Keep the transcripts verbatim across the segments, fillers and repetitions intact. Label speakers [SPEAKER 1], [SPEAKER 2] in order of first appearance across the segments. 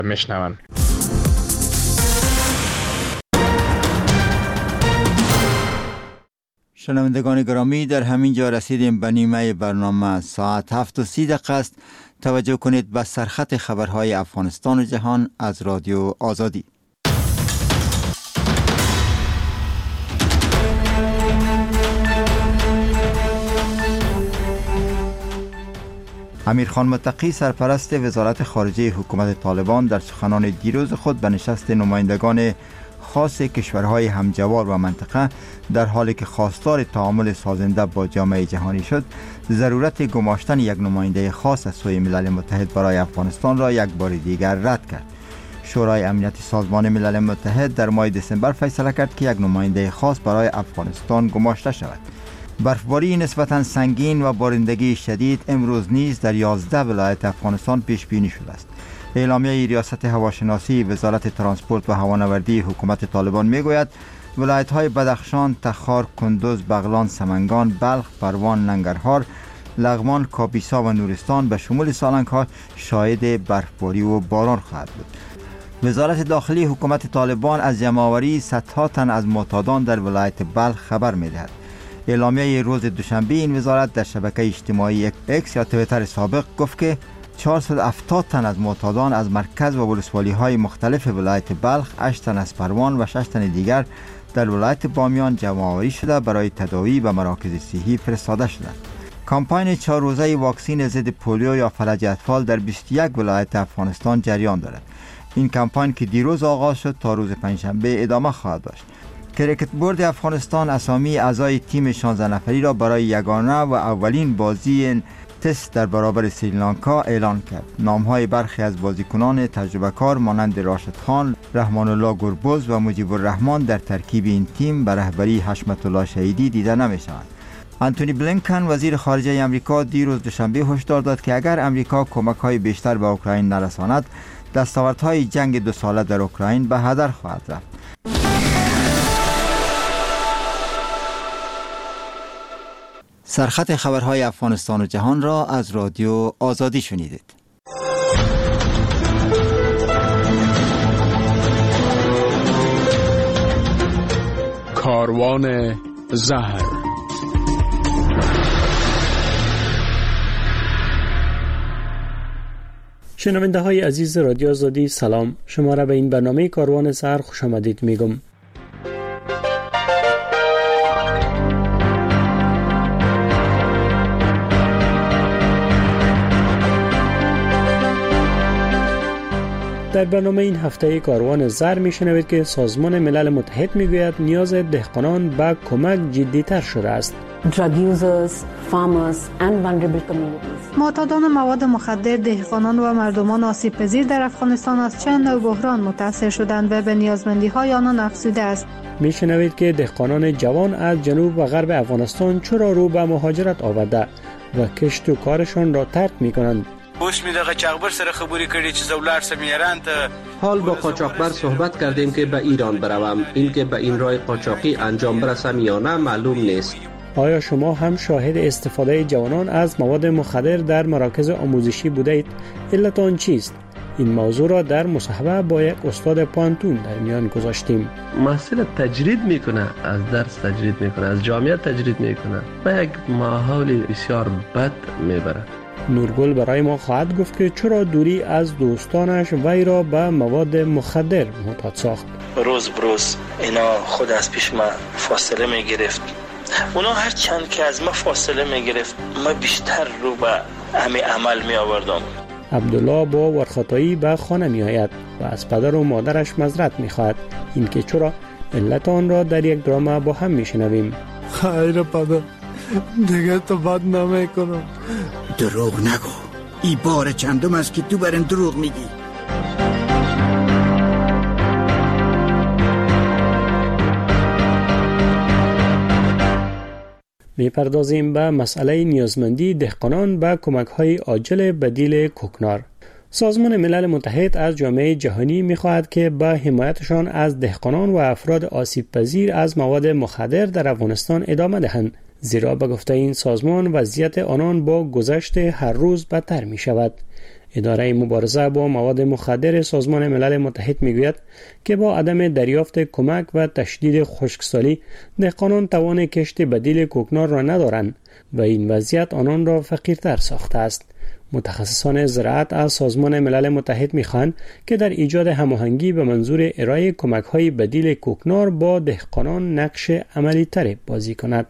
[SPEAKER 1] میشنوند.
[SPEAKER 2] شنوندگان گرامی، در همین جا رسیدیم به نیمه برنامه. ساعت هفت و سی دقیقه است. توجه کنید به سرخط خبرهای افغانستان و جهان از رادیو آزادی. امیرخان متقی سرپرست وزارت خارجه حکومت طالبان در سخنان دیروز خود به نشست نمایندگان خاص کشورهای همجوار و منطقه در حالی که خواستار تعامل سازنده با جامعه جهانی شد، ضرورت گماشتن یک نماینده خاص از سوی ملل متحد برای افغانستان را یک بار دیگر رد کرد. شورای امنیت سازمان ملل متحد در ماه دسامبر فیصله کرد که یک نماینده خاص برای افغانستان گماشته شود. برفباری نسبتاً سنگین و بارندگی شدید امروز نیز در یازده ولایت افغانستان پیش بینی شده است. اعلامیه ریاست هواشناسی وزارت ترانسپورت و هوانوردی حکومت طالبان میگوید ولایت‌های بدخشان، تخار، کندوز، بغلان، سمنگان، بلخ، پروان، ننگرهار، لغمان، کاپیسا و نورستان به شمول سالنگ‌ها شاهد برفباری و باران خواهد بود. وزارت داخلی حکومت طالبان از جمع‌آوری صدها تن از معتادان در ولایت بلخ خبر می‌دهد. اعلامیه روز دوشنبه این وزارت در شبکه اجتماعی اکس یا توییتر سابق گفت که چهارصد و هفتاد تن از معتادان از مرکز و ولسوالی‌های مختلف ولایت بلخ، هشت تن از پروان و شش تن دیگر در ولایت بامیان جمع‌آوری شده برای تداوی به مراکز صحی فرستاده شدند. کمپاین چهار روزه واکسین ضد پولیو یا فلج اطفال در بیست و یک ولایت افغانستان جریان دارد. این کمپاین که دیروز آغاز شد تا روز پنجشنبه ادامه خواهد داشت. کریکت بورد افغانستان اسامی اعضای تیم شانزده نفری را برای یگانه و اولین بازی تست در برابر سریلانکا اعلان کرد. نام‌های برخی از بازیکنان تجربه کار مانند راشد خان، رحمان الله گربز و مجیب الرحمن در ترکیب این تیم به رهبری حشمت الله شهیدی دیده نمی‌شوند. آنتونی بلینکن وزیر خارجه آمریکا دیروز دوشنبه هشدار داد که اگر آمریکا کمک‌های بیشتر به اوکراین نرساند، دستاوردهای جنگ دو ساله در اوکراین به هدر خواهد رفت. سرخط خبرهای افغانستان و جهان را از رادیو آزادی شنیدید.
[SPEAKER 3] کاروان زهر.
[SPEAKER 4] شنونده های عزیز رادیو آزادی سلام، شما را به این برنامه کاروان زهر خوش آمدید میگم. در برنامه این هفته کاروان زر میشنوید که سازمان ملل متحد میگوید نیاز دهقانان به کمک جدی‌تر شده است.
[SPEAKER 5] Drug users, farmers and vulnerable communities.
[SPEAKER 6] معتادان مواد مخدر، دهقانان و مردمان آسیب پذیر در افغانستان از چند نوع بحران متاثر شدند و به نیازمندی‌های آنان افزوده است.
[SPEAKER 4] میشنوید که دهقانان جوان از جنوب و غرب افغانستان چرا رو به مهاجرت آورده و کشت و کارشان را ترک میکنند.
[SPEAKER 7] اوس می دغه چاغبر سره خبرې کړې چې زولار سم ایران ته.
[SPEAKER 8] حال با قاچاقبر صحبت کردیم که به ایران بروم. این که به این راه قاچاقی انجام برسم یا نه معلوم نیست.
[SPEAKER 4] آیا شما هم شاهد استفاده جوانان از مواد مخدر در مراکز آموزشی بوده اید؟ علت آن چیست؟ این موضوع را در مصاحبه با یک استاد پانتون در میان گذاشتیم.
[SPEAKER 8] محصل تجرید میکنه، از درس تجرید میکنه، از جامعه تجرید میکنه و یک ماحول بسیار بد میبره.
[SPEAKER 4] نورگل برای ما خواهد گفت که چرا دوری از دوستانش وی را به مواد مخدر معتاد ساخت.
[SPEAKER 7] روز بروز اینا خود از پیش ما فاصله می گرفت. اونا هر چند که از ما فاصله می گرفت ما بیشتر رو به همین عمل می آوردم.
[SPEAKER 4] عبدالله با ورخطایی به خانه می آید و از پدر و مادرش معذرت می خواهد. این که چرا علت آن را در یک درام با هم می شنویم.
[SPEAKER 9] خیر پدر، دیگه تو بد نمی کنم.
[SPEAKER 10] دروغ نگو، ای بار چندم است که تو برن دروغ میگی.
[SPEAKER 4] میپردازیم به مسئله نیازمندی دهقانان به کمک‌های عاجل بدیل کوکنار. سازمان ملل متحد از جامعه جهانی می‌خواهد که به حمایتشان از دهقانان و افراد آسیب پذیر از مواد مخدر در افغانستان ادامه دهند، زیرا به گفته این سازمان وضعیت آنان با گذشت هر روز بدتر می شود. اداره مبارزه با مواد مخدر سازمان ملل متحد میگوید که با عدم دریافت کمک و تشدید خشکسالی دهقانان توان کشت بدیل کوکنار را ندارند و این وضعیت آنان را فقیرتر ساخته است. متخصصان زراعت از سازمان ملل متحد می‌خواهند که در ایجاد هماهنگی به منظور ارائه کمک‌های بدیل کوکنار با دهقانان نقش عملی‌تر بازی کند.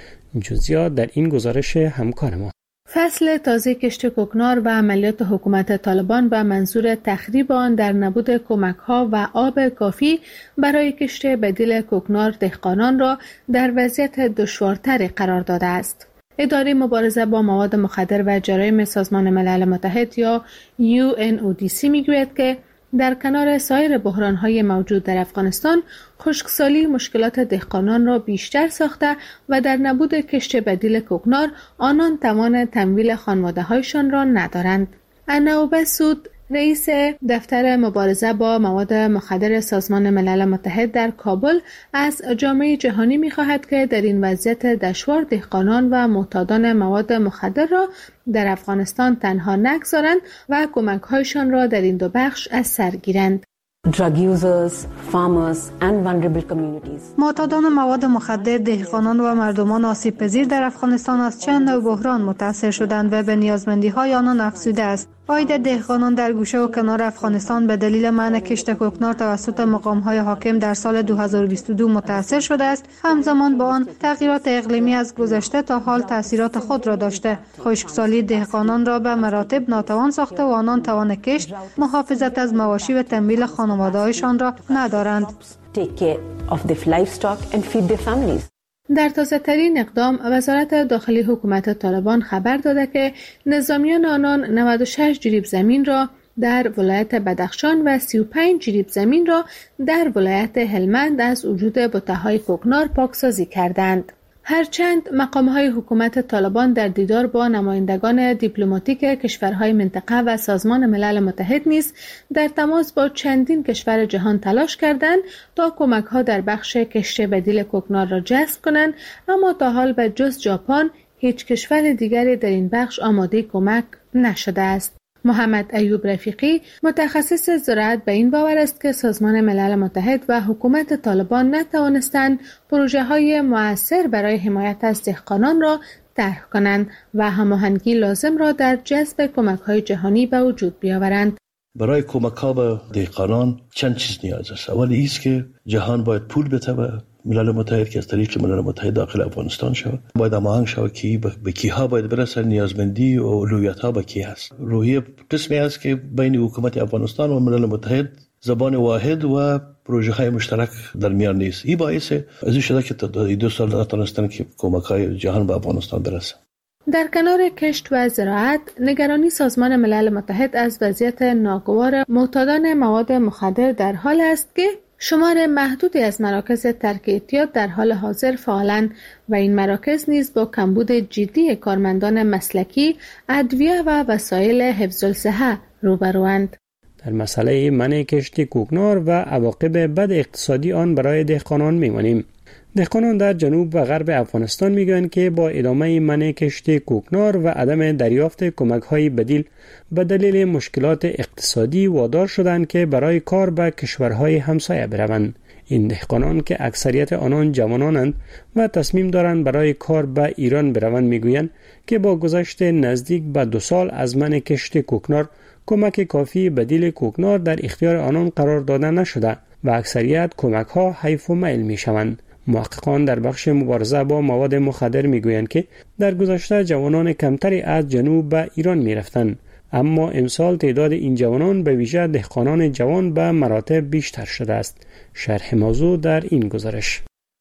[SPEAKER 4] جزئیات در این گزارش همکار ما.
[SPEAKER 6] فصل تازه کشت کوکنار و عملیات حکومت طالبان به منظور تخریب آن در نبود کمک‌ها و آب کافی برای کشت بدیل کوکنار دهقانان را در وضعیت دشوارتری قرار داده است. اداره مبارزه با مواد مخدر و جرایم سازمان ملل متحد یا یو ان او دی سی میگوید که در کنار سایر بحران‌های موجود در افغانستان، خشکسالی مشکلات دهقانان را بیشتر ساخته و در نبود کشت بدیل کوکنار آنان توان تمویل خانواده‌هایشان را ندارند. اناوبه سود، رئیس دفتر مبارزه با مواد مخدر سازمان ملل متحد در کابل از جامعه جهانی می‌خواهد که در این وضعیت دشوار دهقانان و معتادان مواد مخدر را در افغانستان تنها نگذارند و کمک‌هایشان را در این دو بخش از سر گیرند.
[SPEAKER 5] Drug users, farmers and vulnerable communities.
[SPEAKER 6] معتادان مواد مخدر، دهقانان و مردمان آسیب پذیر در افغانستان از چند نوع بحران متاثر شدند و به نیازمندی‌های آنان افزوده است. عاید دهقانان در گوشه و کنار افغانستان به دلیل منع کشت کوکنار توسط مقام‌های حاکم در سال دو هزار و بیست و دو متاثر شده است. همزمان با آن تغییرات اقلیمی از گذشته تا حال تاثیرات خود را داشته. خشکسالی دهقانان را به مراتب ناتوان ساخته و آنان توان کشت، محافظت از مواشی و تمویل خانواده‌هایشان را ندارند.
[SPEAKER 5] Take care of their livestock and feed their families.
[SPEAKER 6] در تازه‌ترین اقدام، وزارت داخلی حکومت طالبان خبر داده که نظامیان آنان نود و شش جریب زمین را در ولایت بدخشان و سی و پنج جریب زمین را در ولایت هلمند از وجود بته‌های کوکنار پاکسازی کردند. هرچند مقام‌های حکومت طالبان در دیدار با نمایندگان دیپلماتیک کشورهای منطقه و سازمان ملل متحد نیز در تماس با چندین کشور جهان تلاش کردند تا کمک‌ها در بخش کشت بدیل کوکنار را جذب کنند، اما تا حال به جز ژاپن هیچ کشور دیگری در این بخش آماده کمک نشده است. محمد ایوب رفیقی، متخصص زراعت، به این باور است که سازمان ملل متحد و حکومت طالبان نتوانستند پروژه‌های مؤثر برای حمایت از دهقانان را طرح کنند و هماهنگی لازم را در جذب کمک‌های جهانی به وجود بیاورند.
[SPEAKER 8] برای کمک‌ها به دهقانان چند چیز نیاز است. اولی است که جهان باید پول بده به ملل متحد که از طریق ملل متحد داخل افغانستان شود. باید هماهنگ شود که به کیها باید برسه، نیازمندی و اولویت‌ها به کی هست. روحیه قسمی است که بین حکومت افغانستان و ملل متحد زبان واحد و پروژه‌های مشترک در میان نیست. این باعث از این شده که تا دو سال نتونستن که کمک‌های جهان به افغانستان برسه.
[SPEAKER 6] در کنار کشت و زراعت، نگرانی سازمان ملل متحد از وضعیت ناگوار معتادان مواد مخدر در حال است که شمار محدودی از مراکز ترک اعتیاد در حال حاضر فعالند و این مراکز نیز با کمبود جدی کارمندان مسلکی، ادویه و وسایل حفظ الصحه روبروند.
[SPEAKER 4] در مسئله منع کشت کوکنار و عواقب بد اقتصادی آن برای دهقانان می‌مانیم. دهقانان در جنوب و غرب افغانستان میگویند که با ادامه منع کشت کوکنار و عدم دریافت کمک‌های بدیل به دلیل مشکلات اقتصادی وادار شدند که برای کار به کشورهای همسایه بروند. این دهقانان که اکثریت آنان جوانانند و تصمیم دارند برای کار به ایران بروند میگویند که با گذشت نزدیک به دو سال از منع کشت کوکنار کمک کافی بدیل کوکنار در اختیار آنان قرار داده نشده و اکثریت کمک‌ها حیف و میل میشوند. محققان در بخش مبارزه با مواد مخدر میگویند که در گذشته جوانان کمتری از جنوب به ایران میرفتند، اما امسال تعداد این جوانان به ویژه دهقانان جوان به مراتب بیشتر شده است. شرح موضوع در این گزارش.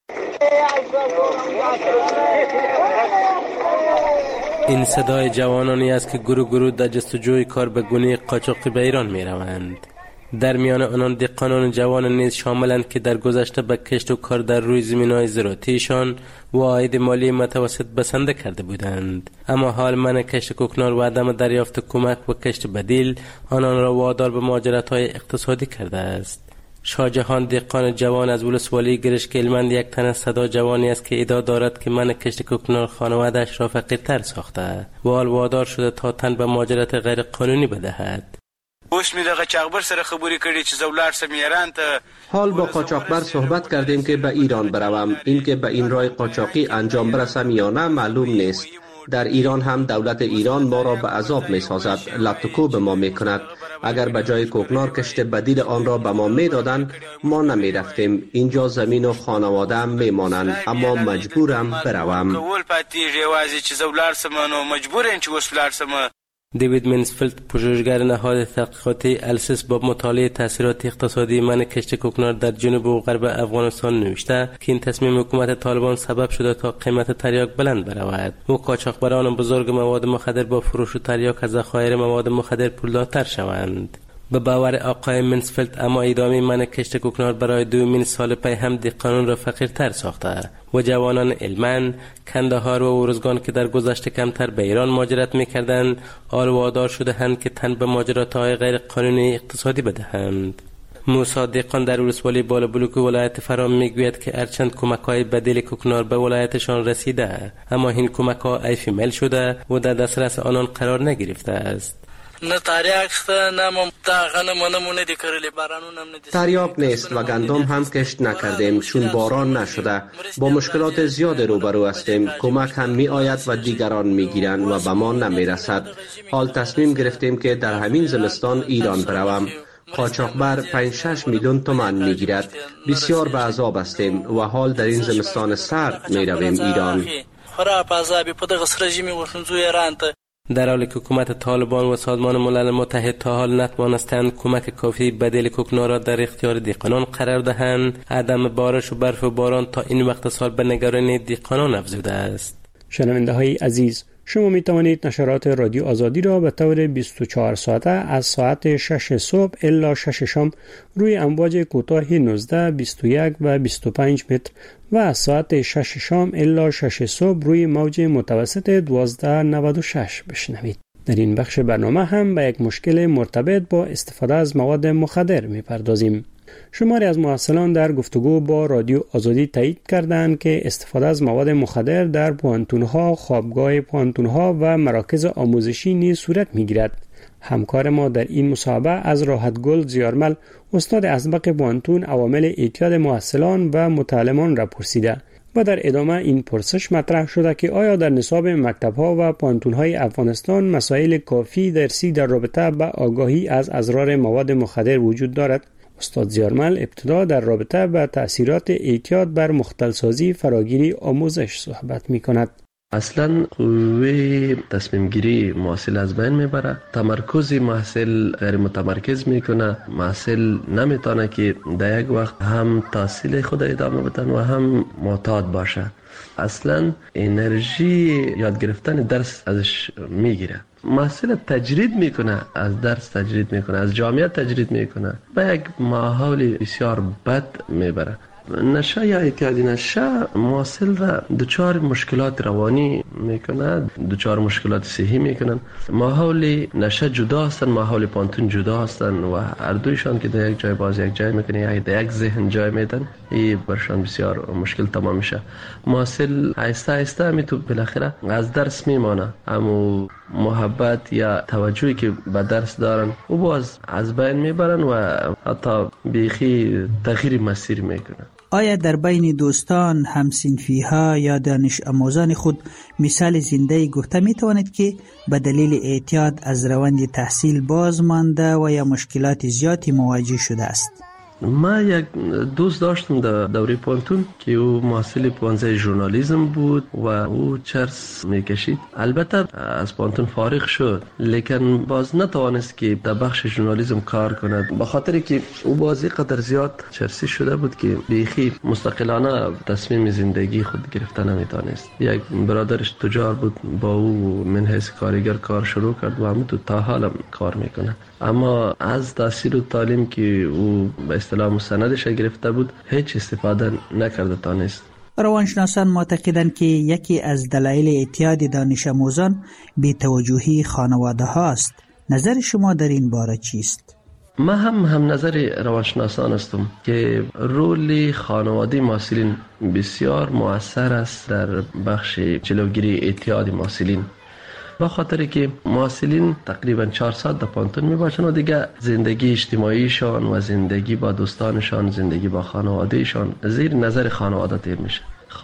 [SPEAKER 1] این صدای جوانانی است که گروه گروه در جستجوی کار به گونه قاچاقی به ایران می روند. در میان آنان دهقانان جوان نیز شاملند که در گذشته به کشت و کار در روی زمین‌های زراعتیشان و عاید مالی متوسط بسنده کرده بودند، اما حال منع کشت کوکنار و عدم دریافت کمک و کشت بدیل آنان را وادار به مهاجرت‌های اقتصادی کرده است. شاهجهان دهقان جوان از ولسوالی گرشک هلمند یک تن صدا جوانی است که ادعا دارد که من کشت کوکنار خانواده‌اش را فقیرتر ساخته و حال وادار شده تا تن به مهاجرت غیر قانونی بدهد.
[SPEAKER 3] اوس می دغه چاغبر سره خبرې کړي چې زولار سم ایران ته
[SPEAKER 11] حال با قاچاقبر صحبت کردیم که به ایران بروم. این که به این راه قاچاقی انجام برسم یا نه معلوم نیست. در ایران هم دولت ایران ما را به عذاب می سازد، لطکو به ما می کند. اگر به جای کوکنار کشت بدیل آن را به ما می دادن ما نمی رفتیم. اینجا زمین و خانواده هم می مانند، اما مجبورم بروم.
[SPEAKER 3] کول پاتیږي یوازې چې زولار سم نو مجبور یم چې اوس ولار سم.
[SPEAKER 1] دیوید منسفیلد، پژوهشگر نهاد تحقیقاتی السیس، با مطالعه تاثیرات اقتصادی من کشت کوکنار در جنوب و غرب افغانستان نوشته که این تصمیم حکومت طالبان سبب شده تا قیمت تریاک بلند برود و قاچاقبران بزرگ مواد مخدر با فروش تریاک از ذخایر مواد مخدر پولدارتر شوند. به باور آقای منسفیلد، اما ادامه من کشت کوکنار برای دومین سال پی هم دهقانان را فقیرتر ساخته و جوانان هلمند، کندهار و ارزگان که در گذشته کمتر به ایران مهاجرت می‌کردند، حال وادار شده‌اند که تن به مهاجرت‌های غیر قانونی اقتصادی بدهند. موسی دهقان در ولسوالی بالابلوک ولایت فرام میگوید که هرچند کمک‌های بدیل کوکنار به ولایتشان رسیده، اما این کمک‌ها ایفیمل شده و در دسترس آنان قرار نگرفته است.
[SPEAKER 7] نه تریاک شته، نه مم تا غنم نمونه دی کرلی، بارانون هم ندی.
[SPEAKER 11] تریاک نیست و گندم هم کشت نکردیم چون باران نشده. با مشکلات زیاد روبرو هستیم. کمک هم می آید و دیگران می گیرند و به ما نمی رسد. حال تصمیم گرفتیم که در همین زمستان ایران بروم. قاچاقبر پنج شش میلیون تومان می گیرد. بسیار به عذاب هستیم و حال در این زمستان سرد می رویم ایران.
[SPEAKER 7] خراب عذابی په دغه سره ژمي ورشنځو ایران ته.
[SPEAKER 1] در حالی که حکومت طالبان و سازمان ملل متحد تا حال نتوانستند کمک کافی بدیل کوکنار را در اختیار دهقانان قرار دهند، عدم بارش و برف و باران تا این وقت سال به نگرانی دهقانان افزوده است.
[SPEAKER 4] شنونده های عزیز، شما می توانید نشرات رادیو آزادی را به طور بیست و چهار ساعته از ساعت شش صبح الی شش شام روی امواج کوتاه نوزده، بیست و یک و بیست و پنج متر و از ساعت شش شام الی شش صبح روی موج متوسط دوازده نود و شش بشنوید. در این بخش برنامه هم به یک مشکل مرتبط با استفاده از مواد مخدر می پردازیم. شماری از محصلان در گفتگو با رادیو آزادی تایید کردند که استفاده از مواد مخدر در پوانتون‌ها، خوابگاه پوانتون‌ها و مراکز آموزشی نیز صورت می‌گیرد. همکار ما در این مصاحبه از راحتگل زیارمل، استاد اسبق پوانتون، عوامل اعتیاد محصلان و متعلمان را پرسیده و در ادامه این پرسش مطرح شده که آیا در نصاب مکتب‌ها و پوانتون‌های افغانستان مسائل کافی درسی در رابطه با آگاهی از اضرار مواد مخدر وجود دارد؟ استاد زیارمل ابتدا در رابطه با تأثیرات اعتیاد بر مختلسازی فراگیری آموزش صحبت می کند.
[SPEAKER 11] اصلا قوه تصمیم گیری محصل از بین میبره، تمرکز محصل غیر متمرکز میکنه، محصل نمیتونه که در یک وقت هم تحصیل خود ادامه بدن و هم معتاد باشه. اصلا انرژی یاد گرفتن درس ازش میگیره. محصل تجرید میکنه، از درس تجرید میکنه، از جامعه تجرید میکنه، به یک ماحول بسیار بد میبره. نشه یا اعتیادی نشه محصل را دچار مشکلات روانی میکنه، دچار مشکلات صحی میکنن. ماحول نشه جدا هستن، ماحول پانتون جدا هستن و هر دویشان که در یک جای باز یک جای میکنه یا در یک ذهن جای میدن، این برشان بسیار مشکل تمام میشه. محصل آهسته آهسته می تو بالاخره از درس میمانه، اما محبت یا توجهی که به درس دارن و باز از بین میبرن و حتی بیخی تغییر مسیر میکنن.
[SPEAKER 12] آیا در بین دوستان، همسنفی ها یا دانش آموزان خود مثال زنده گفته می توانید که به دلیل اعتیاد از روند تحصیل باز مانده و یا مشکلات زیادی مواجه شده است؟
[SPEAKER 11] ما یک دوست داشتم در دوره پانتون که او محصل پانزه ژورنالیسم بود و او چرس میکشید. البته از پانتون فارغ شد، لیکن باز نتوانست که در بخش ژورنالیسم کار کند، به خاطر که او بازی قدر زیاد چرسی شده بود که بیخی مستقلانه تصمیم زندگی خود گرفتن نمیتونست. یک برادرش تجار بود، با او من حیث کارگر کار شروع کرد و همون تو تا حالا کار میکنه. اما از تحصیل و تعلیم که او به اصطلاح مستندش گرفته بود هیچ استفاده نکرده تانست.
[SPEAKER 12] روانشناسان معتقدند که یکی از دلایل اعتیاد دانش آموزان بی‌توجهی خانواده هاست. نظر شما در این باره چیست؟
[SPEAKER 11] من هم هم نظر روانشناسان هستم که رول خانواده محصلین بسیار مؤثر است در بخش جلوگیری اعتیاد محصلین، با خاطر که محصلین تقریبا چهار ساعت در پانتون می باشند و دیگه زندگی اجتماعیشان و زندگی با دوستانشان، زندگی با خانوادهشان زیر نظر خانواده تیر میشه.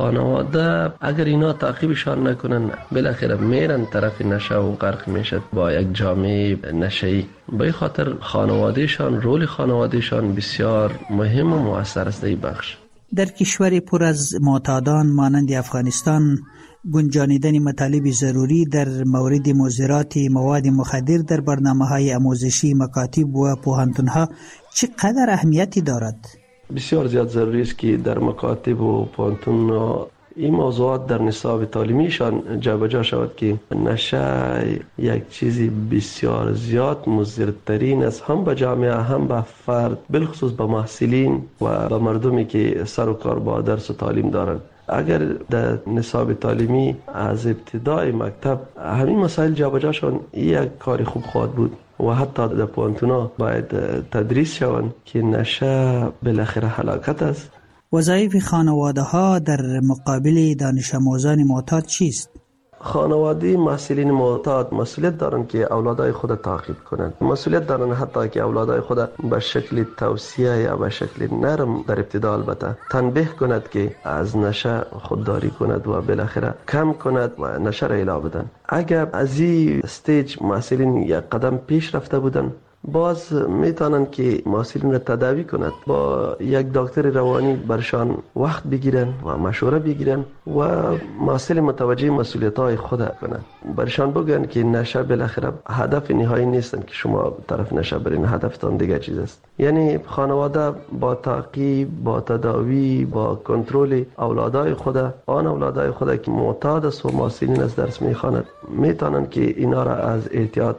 [SPEAKER 11] خانواده اگر اینا تعقیبشان نکنن بالاخره میرن طرف نشه و غرق میشد با یک جامعه نشه‌ای. به این خاطر خانوادهشان، رول خانوادهشان بسیار مهم و مؤثر است در این بخش.
[SPEAKER 12] در کشور پر از معتادان مانند افغانستان گنجانیدن مطالب ضروری در مورد مضرات مواد مخدر در برنامه‌های آموزشی مکاتب و پوهنتون‌ها چقدر اهمیتی دارد؟
[SPEAKER 11] بسیار زیاد ضروری است که در مکاتب و پوهنتون این موضوعات در نصاب تعلیمیشان جابجا شود که نشه یک چیزی بسیار زیاد مضرترین است، هم به جامعه هم به فرد، بالخصوص به محصلین و به مردمی که سر و کار با درس و تعلیم دارند. اگر در نصاب تعلیمی از ابتدای مکتب همین مسائل جابجا شوند یک کاری خوب خواهد بود و حتی در پوهنتون‌ها باید تدریس شوند که نشه بالاخره هلاکت است.
[SPEAKER 12] وظایف خانواده ها در مقابل دانش آموزان معتاد چیست؟
[SPEAKER 11] خانواده محصلین معتاد مسئولیت دارند که اولادای خود تعقیب کنند. مسئولیت دارند حتی که اولادای خود به شکل توصیه یا به شکل نرم در ابتدا البته تنبیه کند که از نشه خودداری کند و بالاخره کم کند و نشه را اله بدن. اگر از این استیج محصلین یک قدم پیش رفته بودند باز میتونن که محصلین را تداوی کند، با یک دکتر روانی برشان وقت بگیرن و مشوره بگیرن و محصل متوجه مسئولیت های خود کنند. برشان بگن که نشه بالاخره هدف نهایی نیستن که شما طرف نشه برین، هدفتان دیگه چیز است. یعنی خانواده با تعقیب، با تداوی، با کنترل اولادای خود، آن اولادای خود که معتاد است و محصلین از درس میخواند، میتونن که اینا را از اعتیاد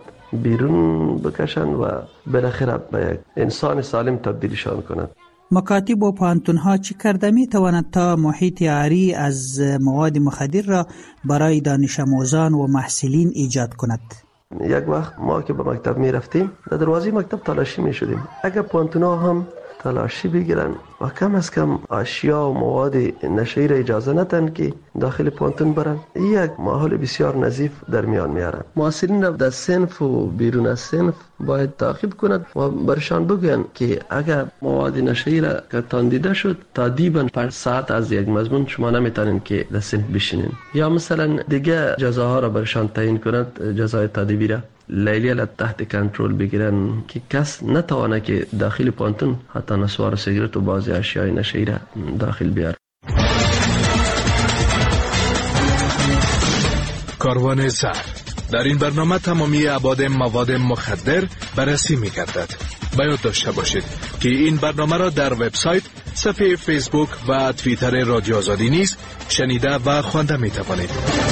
[SPEAKER 11] بیرون بکشن و بالاخره به یک انسان سالم تبدیلشان کنند.
[SPEAKER 12] مکاتب و پوهنتون‌ها چه کرده می تواند تا محیط عاری از مواد مخدر را برای دانش آموزان و محصلین ایجاد کند؟
[SPEAKER 11] یک وقت ما که به مکتب می رفتیم در دروازه مکتب تلاشی می شدیم. اگر پوهنتون‌ها هم تلاشی بگیرن و کم از کم اشیا و مواد نشه‌ای را اجازه ندن که داخل پوهنتون برن، یک ماحول بسیار نظیف در میان میارن. محصلین را در صنف و بیرون از صنف باید تعقیب کند و برشان بگوین که اگر مواد نشه‌ای را که تاندیده شد تادیباً پنج ساعت از یک مضمون شما نمیتونین که در صنف بشینین، یا مثلا دیگه جزاها را برشان تعیین کند، جزای تادیبی را لیلی را تحت کنترل بگیرن که کس نتوانه که داخل پوهنتون حتی نسوار سیگرت و بعضی اشیای نشه‌ای را داخل بیار.
[SPEAKER 13] کاروان زهر در این برنامه تمامی ابعاد مواد مخدر بررسی می‌گردد. باید داشته باشید که این برنامه را در وبسایت، صفحه فیسبوک و توییتر رادیو آزادی نیز شنیده و خوانده می‌توانید.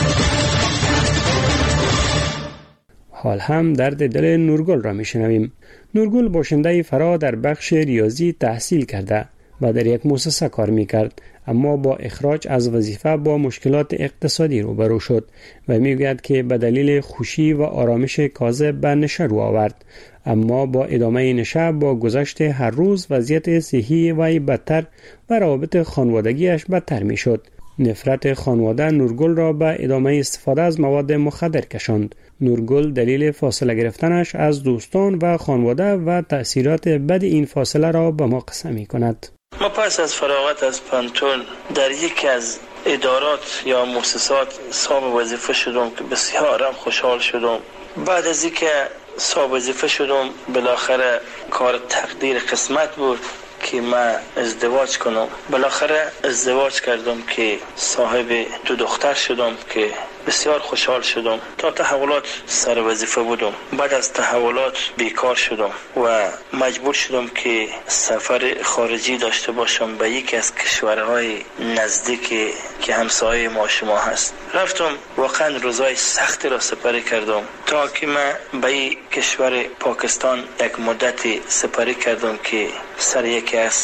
[SPEAKER 4] حال هم درد دل نورگل را میشنویم. نورگل باشنده فرا در بخش ریاضی تحصیل کرده و در یک مؤسسه کار میکرد، اما با اخراج از وظیفه با مشکلات اقتصادی روبرو شد و میگوید که به دلیل خوشی و آرامش کاذب به نشه رو آورد، اما با ادامه نشه با گذشت هر روز وضعیت صحی وی بدتر و روابط خانوادگیش بدتر میشد. نفرت خانواده نورگل را به ادامه استفاده از مواد مخدر کشاند. نورگل دلیل فاصله گرفتنش از دوستان و خانواده و تأثیرات بد این فاصله را به ما قصه می کند.
[SPEAKER 7] ما پس از فراغت از پانتون در یکی از ادارات یا مؤسسات صاحب وظیفه شدم که بسیارم خوشحال شدم. بعد از اینکه صاحب وظیفه شدم بالاخره کار تقدیر قسمت بود که من ازدواج کنم. بالاخره ازدواج کردم که صاحب دو دختر شدم که بسیار خوشحال شدم. تا تحولات سر وظیفه بودم، بعد از تحولات بیکار شدم و مجبور شدم که سفر خارجی داشته باشم به یکی از کشورهای نزدیک که همسایه ما شما هست. رفتم، واقعا روزای سختی را سپری کردم تا که من به این کشور پاکستان یک مدتی سپری کردم که سر یکی از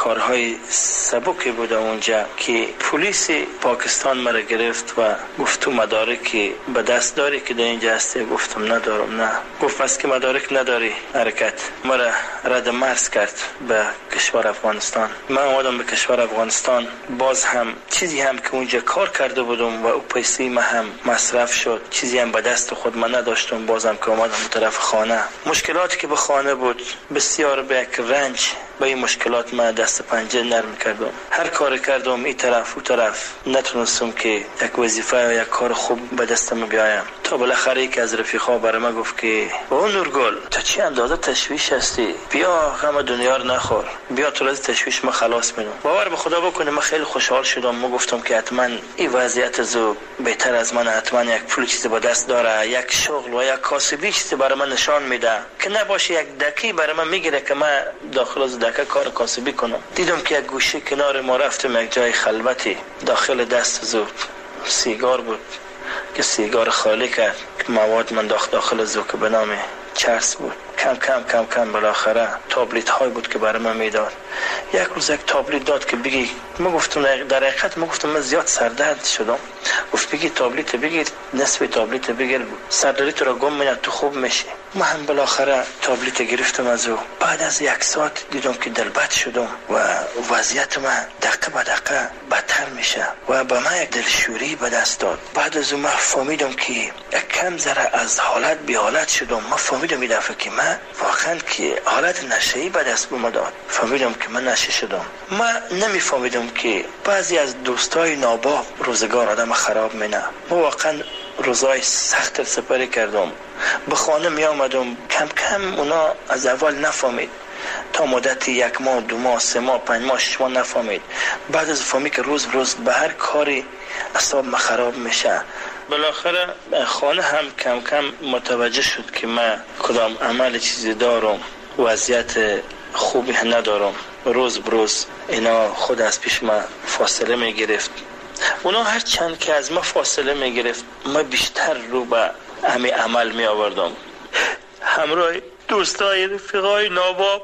[SPEAKER 7] کارهای سبکی بود اونجا که پلیس پاکستان مرا گرفت و گفت تو مدارکی به دست داری که در اینجا هستی؟ گفتم ندارم. نه. گفت پس که مدارک نداری حرکت. مرا رد مرز کرد به کشور افغانستان. من اومدم به کشور افغانستان. باز هم چیزی هم که اونجا کار کرده بودم و او پیسه ما هم مصرف شد، چیزی هم به دست خود من نداشتم. بازم که اومدم به طرف خانه، مشکلاتی که به خانه بود بسیار به یک رنج، به این مشکلات من دست پنجه نرم کردم. هر کار کردم این طرف و طرف، نتونستم که یک وظیفه یا یک کار خوب به دستم بیایم. تا بالاخره یکی از رفیقا برای من گفت که او نورگل تو چی اندازه تشویش هستی، بیا غم دنیا رو نخور، بیا تو از تشویش ما خلاص میدم. باور به خدا بکنید من خیلی خوشحال شدم. ما گفتم که حتما این وضعیت زو بهتر از من، حتما یک پول چیزی با دست داره، یک شغل و یک کاسبی چیزی برای من نشان میده که نباشه یک دکی برای من میگیره که من داخل از دکه کار کاسبی کنم. دیدم که یک گوشه کنار ما رفتم یک جای خلوتی، داخل دست زو سیگار بود که سیگار خالی کرد که مواد من داخل داخل زو که به نام چرس بود. کم کم کم کم بالاخره تابلت های بود که برای من میداد. یک روز یک تابلت داد که بگی. ما گفتم در حقیقت ما گفتم من زیاد سردرد شدم. گفت بگی تابلت بگیر، نصف تابلت بگیر، سردردی تو را گم میاد تو خوب میشی. ما هم بالاخره تابلت گرفتم از او. بعد از یک ساعت دیدم که دلبد شدم و وضعیت من دقیقه به دقیقه بدتر میشه و به من یک دلشوری به دست داد. بعد از اون من فهمیدم که یک کم ذره از حالت بی حالت شدم. من فهمیدم این دفعه که من واقعا که حالت نشه‌ای به دست بومداد. فهمیدم که من نشه شدم. من نمیفهمیدم که بعضی از دوستای ناباب روزگار آدم خراب مینه. ما واقعا روزای سخت سپری کردم. به خانه می آمدم، کم کم اونا از اول نفهمید، تا مدت یک ماه دو ماه سه ماه پنج ماه شش ماه نفهمید. بعد از فهمید که روز روز به هر کاری اعصاب ما خراب میشه. بالاخره خانه هم کم کم متوجه شد که من کدام عمل چیزی دارم، وضعیت خوبی ندارم. روز بروز اینا خود از پیش ما فاصله می گرفت. اونا هر چند که از ما فاصله می گرفت ما بیشتر رو به همه عمل می آوردم. همراه دوستای رفیقای ناباب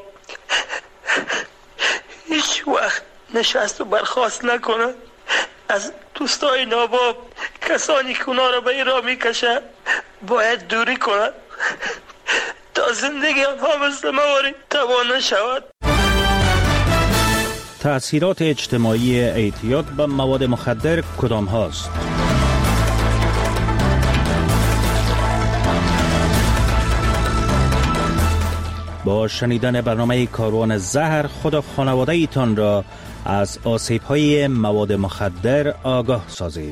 [SPEAKER 7] هیچ وقت نشست و برخاست نکنه. از دوستای ناباب کسانی که اونا را به این راه می کشن باید دوری کنن تا زندگی آنها مثل موارد تباه نشود.
[SPEAKER 14] تأثیرات اجتماعی اعتیاد به مواد مخدر کدام هاست؟ با شنیدن برنامه کاروان زهر خود خانواده ایتان را از آسیب های مواد مخدر آگاه سازید.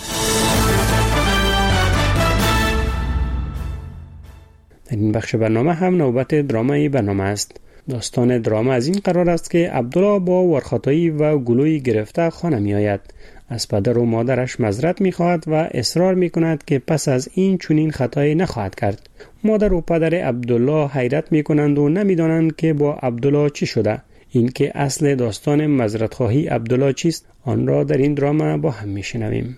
[SPEAKER 4] در این بخش برنامه هم نوبت درامای برنامه است. داستان دراما از این قرار است که عبدالله با ورخاتایی و گلوی گرفته خانه می آید. از پدر و مادرش معذرت می خواهد و اصرار می کند که پس از این چنین خطایی نخواهد کرد. مادر و پدر عبدالله حیرت می کنند و نمی دانند که با عبدالله چی شده. این که اصل داستان معذرت خواهی عبدالله چیست، آن را در این دراما با هم می شنویم.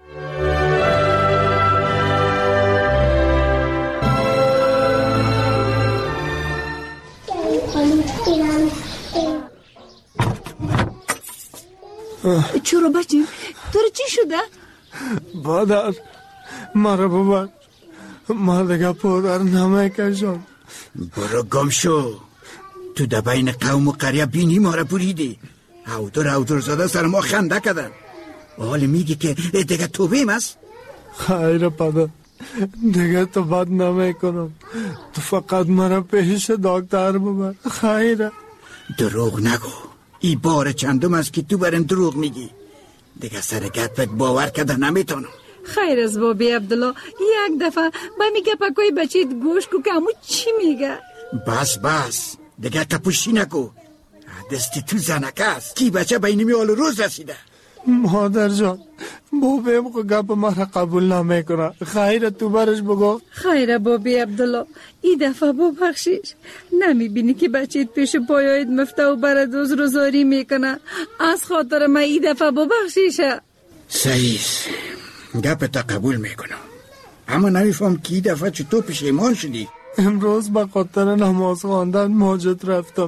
[SPEAKER 15] چرا بچیم؟ تو رو چی شده؟
[SPEAKER 9] مادر مرا ببر، ما دیگه پودر نمیکشم.
[SPEAKER 10] برو گم شو. تو در بین قوم و قریه بینی ما را بریدی. هودر هودر زده سر ما خنده کردن. حالا میگی که دیگه توبیم است؟
[SPEAKER 9] خیر پدر، دیگه تو بد نمیکنم. تو فقط مرا پیش دکتر ببر. خیره.
[SPEAKER 10] دروغ نگو. ای بار چندم است که تو برم دروغ میگی. دیگه سرگت باور کرده نمیتونم.
[SPEAKER 15] خیر از بابی عبدالله، یک دفعه با میگه پاکوی بچیت گوش کو که همو چی میگه.
[SPEAKER 10] بس بس دیگه کپوشی نکو. دستی تو زنکه است کی بچه بینی میال روز رسیده.
[SPEAKER 9] مادر جان بابیم خو گپ مرا قبول نمیکنه. خیر تو برش بگو.
[SPEAKER 15] خیر بابی عبدالله، ای دفعه ببخشیش. نمیبینی که بچیت پیش پایایت مفته و برد روز روزاری میکنه. از خاطر من ای دفعه ببخشیشه.
[SPEAKER 10] صحیح، گپ تا قبول میکنم، اما نمیفهم که ای دفعه چطور پیش ایمان شدی.
[SPEAKER 9] امروز به خاطر نماز خواندن مسجد رفتم.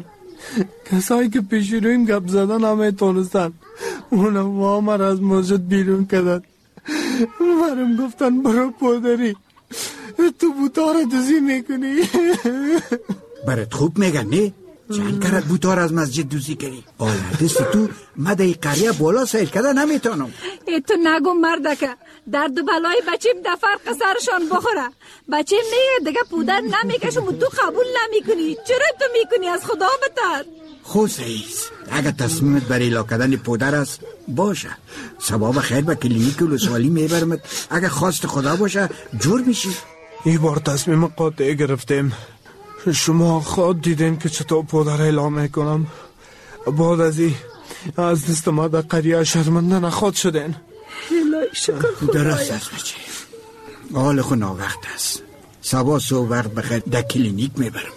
[SPEAKER 9] کسایی که پیش رویم گپ زدن همه تونستن اونم وامر از مسجد بیرون کردن. برم گفتن برو پودری تو بوتا را دوزی میکنی.
[SPEAKER 10] برات خوب میگن نه؟ چند کرد بوتا را از مسجد دوزی کردی؟ آلردست تو مده قریه بالا سیل کده نمیتونم.
[SPEAKER 15] ای تو نگو مردکه درد و بلای بچیم در فرق سرشان بخوره. بچیم میگه دیگه پودر نمیکشم و تو قبول نمیکنی. چرا تو میکنی از خدا بتر؟
[SPEAKER 10] خود سعیز اگر تصمیمت برای لا کردن پودر است باشه، ثواب خیر به کلینیک ولسوالی میبرمت. اگر خواست خدا باشه جور میشی.
[SPEAKER 9] این بار تصمیم قاطع گرفتیم. شما خود دیدین که چطور پودر اعلام میکنم. بعد از این از دست ما در قریه شرمنده نخواد شدین.
[SPEAKER 15] الهی شکر خدایا.
[SPEAKER 10] درست است بچه، حال خود ناوقت است. سبا سو وقت بخیر در کلینیک میبرمت.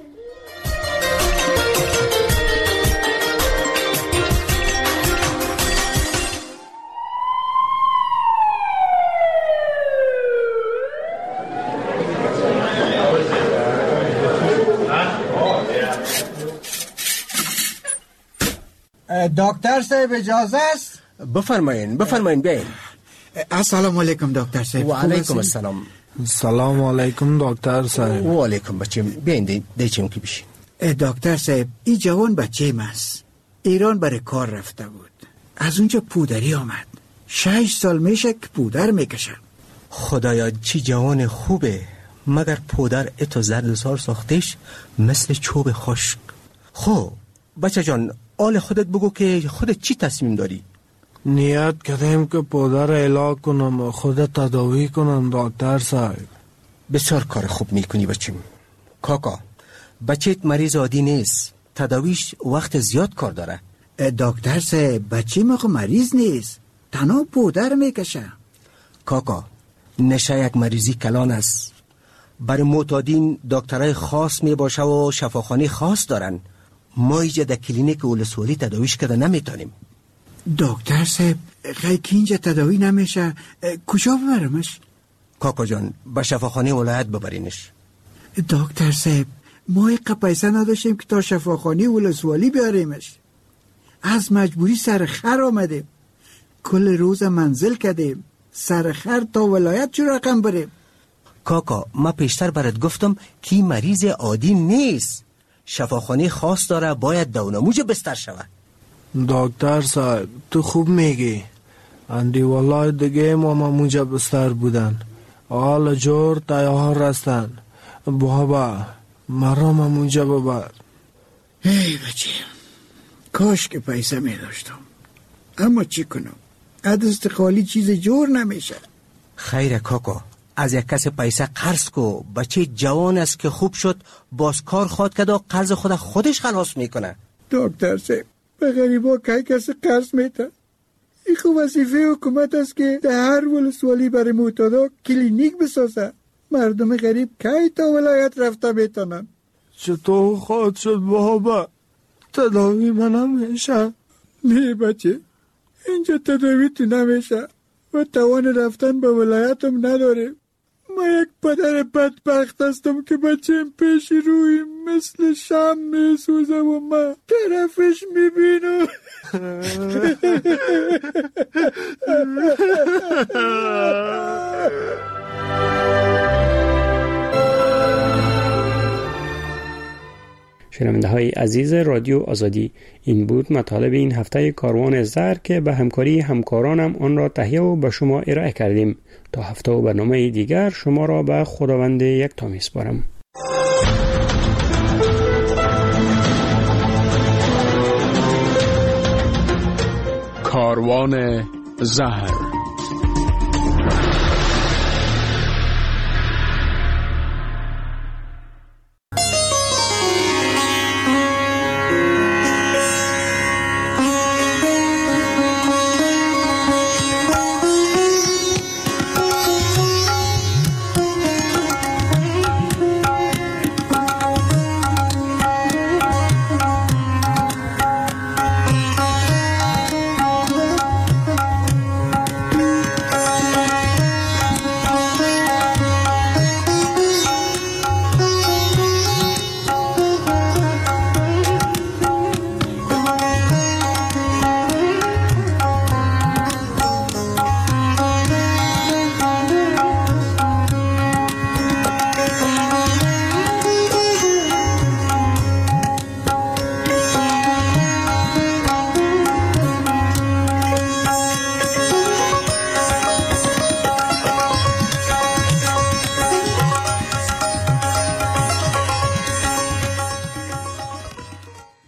[SPEAKER 16] دکتر صاحب اجازه است؟
[SPEAKER 17] بفرمایین بفرمایین بیاین.
[SPEAKER 10] السلام علیکم دکتر صاحب.
[SPEAKER 17] و علیکم السلام.
[SPEAKER 9] سلام علیکم دکتر صاحب.
[SPEAKER 17] و علیکم بچیم. بیاین دیچیم که بشین.
[SPEAKER 10] دکتر صاحب این جوان بچه است. ایران برای کار رفته بود. از اونجا پودری آمد. شش سال میشه که پودر میکشه.
[SPEAKER 17] خدایا چی جوان خوبه، مگر پودر اتو زرد سار ساختش مثل چوب خشک. خب بچه جان آل خودت بگو که خودت چی تصمیم داری؟
[SPEAKER 9] نیت کردیم که پودر علاج کنم و خودت تداوی کنم دکتر صاحب.
[SPEAKER 17] بسیار کار خوب میکنی بچیم. کاکا بچهت مریض عادی نیست، تداویش وقت زیاد کار داره.
[SPEAKER 10] دکتر صاحب بچه ما خو مریض نیست، تنها پودر میکشه.
[SPEAKER 17] کاکا نشه یک مریضی کلان است. برای معتادین دکترای خاص میباشه و شفاخانه خاص دارن. ما اینجا در کلینیک ولسوالی تداویش کرده نمیتونیم.
[SPEAKER 10] دکتر صاحب خیلی که اینجا تداوی نمیشه کجا ببرمش؟
[SPEAKER 17] کاکا جان به شفاخانه ولایت ببرینش.
[SPEAKER 10] دکتر صاحب ما یک پیسه نداشتیم که تا شفاخانه ولسوالی بیاریمش. از مجبوری سرخر آمدیم. کل روز منزل کردیم. سرخر تا ولایت چه رقم بریم؟
[SPEAKER 17] کاکا ما پیشتر برات گفتم که مریض عادی نیست، شفاخانه خاص داره، باید دونموج بستر شود.
[SPEAKER 9] دکتر صاحب تو خوب میگی. اندی والله دیگه ما مونجا بستر بودن، حال جور تیار هستن. بابا مرا مونجا ببر.
[SPEAKER 10] ای بچه کاش که پیسه می داشتم، اما چی کنم دست خالی چیز جور نمیشه.
[SPEAKER 17] خیر کاکا از یک کس پیسه قرض کو. بچه جوان است که خوب شد باز کار خواد کرد و قرض خود خودش خلاص میکنه.
[SPEAKER 10] دکتر صاحب به غریبا کی کسی قرض میده؟ این خوب وظیفه حکومت است که در هر ولسوالی برای معتادا کلینیک بسازه. مردم غریب کی تا ولایت رفته میتونن؟
[SPEAKER 9] چطور خواهد شد بابا؟ تداوی من نمیشه.
[SPEAKER 10] نه بچه اینجا تداوی تو نمیشه و توان رفتن به ولایتم نداره. ما یک پدر بدبخت هستم که بچه‌م پیش روی مثل شم میسوزه و من طرفش میبینم.
[SPEAKER 4] شنونده های عزیز رادیو آزادی، این بود مطالب این هفته کاروان زهر که به همکاری همکارانم آن را تهیه و به شما ارائه کردیم. تا هفته و برنامه دیگر شما را به خداوند یکتا میسپارم.
[SPEAKER 13] کاروان زهر